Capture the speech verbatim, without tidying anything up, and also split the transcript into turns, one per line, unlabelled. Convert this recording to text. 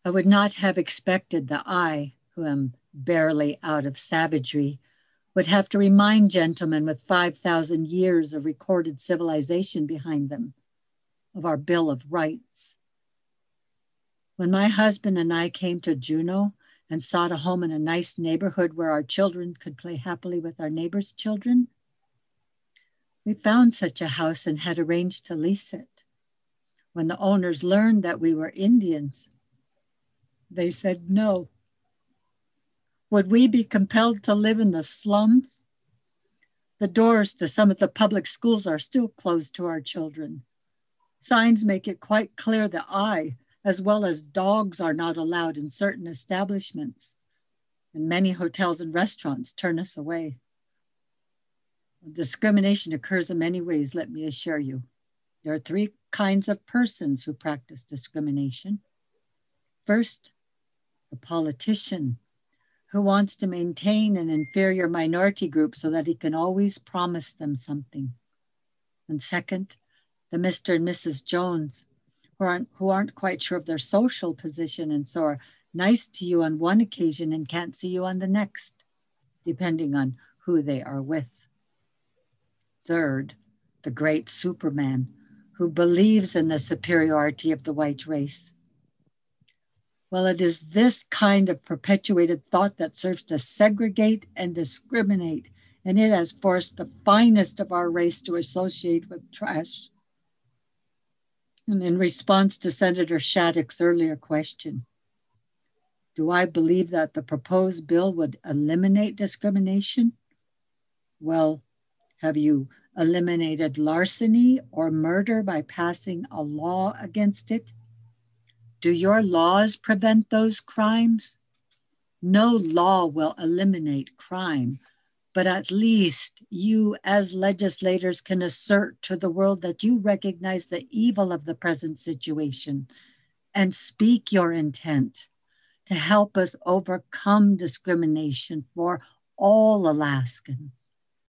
I would not have expected that I, who am barely out of savagery, would have to remind gentlemen with five thousand years of recorded civilization behind them of our Bill of Rights. When my husband and I came to Juneau and sought a home in a nice neighborhood where our children could play happily with our neighbors' children, we found such a house and had arranged to lease it. When the owners learned that we were Indians, they said no. Would we be compelled to live in the slums? The doors to some of the public schools are still closed to our children. Signs make it quite clear that I, as well as dogs, are not allowed in certain establishments, and many hotels and restaurants turn us away. Discrimination occurs in many ways, let me assure you. There are three kinds of persons who practice discrimination. First, the politician, who wants to maintain an inferior minority group so that he can always promise them something. And second, the Mister and Missus Jones, who aren't, who aren't quite sure of their social position and so are nice to you on one occasion and can't see you on the next, depending on who they are with. Third, the great Superman, who believes in the superiority of the white race. Well, it is this kind of perpetuated thought that serves to segregate and discriminate, and it has forced the finest of our race to associate with trash. And in response to Senator Shattuck's earlier question, do I believe that the proposed bill would eliminate discrimination? Well, have you eliminated larceny or murder by passing a law against it? Do your laws prevent those crimes? No law will eliminate crime, but at least you as legislators can assert to the world that you recognize the evil of the present situation and speak your intent to help us overcome discrimination for all Alaskans.